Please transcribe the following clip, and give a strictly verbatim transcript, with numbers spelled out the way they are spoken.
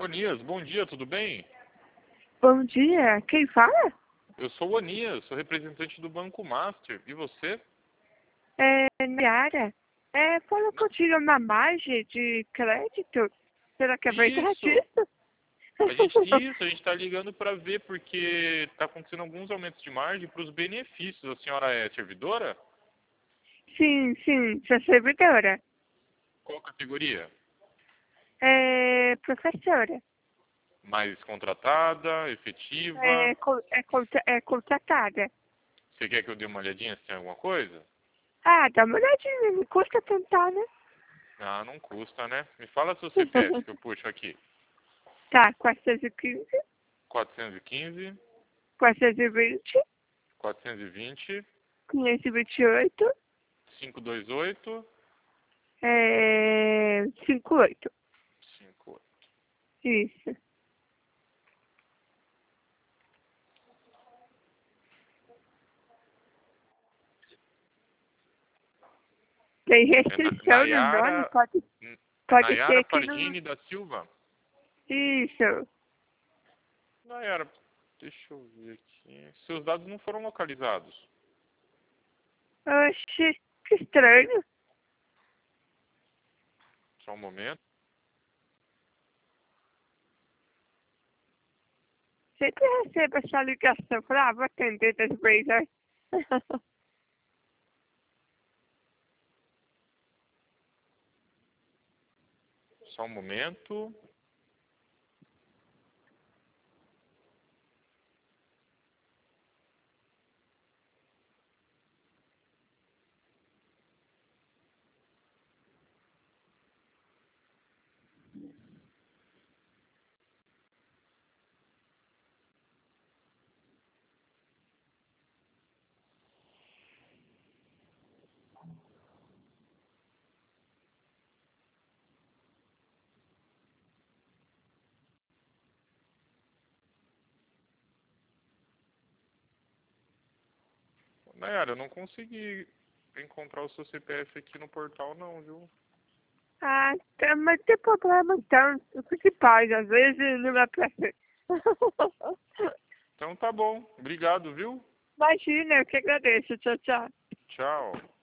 Onias, bom dia, tudo bem? Bom dia, quem fala? Eu sou o Onias, sou representante do Banco Master. E você? É, Nayara. É, falou que eu tinha uma margem de crédito. Será que é verdade Isso! isso? A gente, isso, a gente está ligando para ver porque está acontecendo alguns aumentos de margem para os benefícios. A senhora é servidora? Sim, sim, sou servidora. Qual categoria? É, professora. Mais contratada, efetiva? É, co- é, contra- é contratada. Você quer que eu dê uma olhadinha se tem alguma coisa? Ah, dá uma olhadinha, me custa tentar, né? Ah, não custa, né? Me fala seu C P F que eu puxo aqui. Tá, quatrocentos e quinze, quatrocentos e quinze, quatrocentos e vinte, quatrocentos e vinte, quinhentos e vinte e oito, quinhentos e vinte e oito, é, cinquenta e oito. cinquenta e oito. Isso. Tem É Na- restrição no nome, Nayara, pode, N- pode Nayara ser que não. Fardini da Silva. Isso. Nayara, deixa eu ver aqui. Seus dados não foram localizados. Oxi, que estranho. Só um momento. Sempre recebo essa ligação. Falei, ah, vou atender das vezes. Só um momento. Nayara, eu não consegui encontrar o seu C P F aqui no portal não, viu? Ah, tá, mas tem problema então. Eu fico em paz, às vezes não é pra ser. Então tá bom. Obrigado, viu? Imagina, eu que agradeço. Tchau, tchau. Tchau.